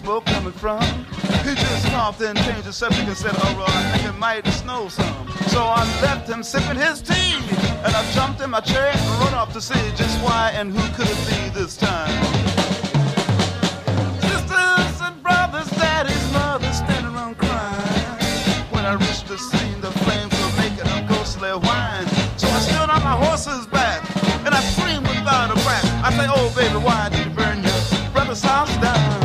smoke coming from? He just coughed and changed the subject and said, oh, well, I think it might snow some. So I left him sipping his tea, and I jumped in my chair and run off to see just why and who could it be this time. Sisters and brothers, daddies, mothers standing around crying. When I reached the scene, the flames were making a ghostly whine. So I stood on my horse's back, and I screamed without a crack. I say, oh, baby, why did you burn your brother's house down?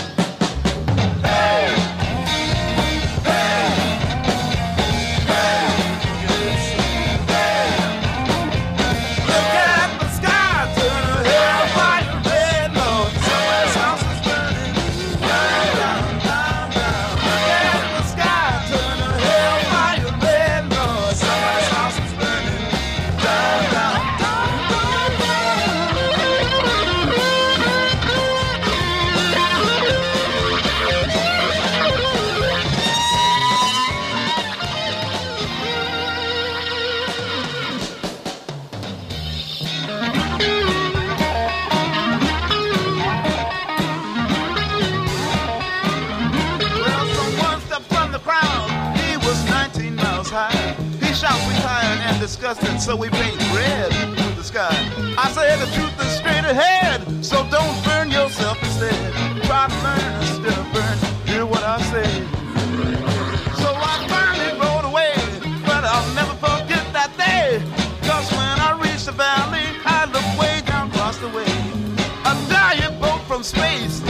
Disgusted, so we paint red to the sky. I said the truth is straight ahead, so don't burn yourself instead. Try to learn instead of burn. Hear what I say. So I finally rode away, but I'll never forget that day. Cause when I reached the valley, I looked way down across the way. A giant boat from space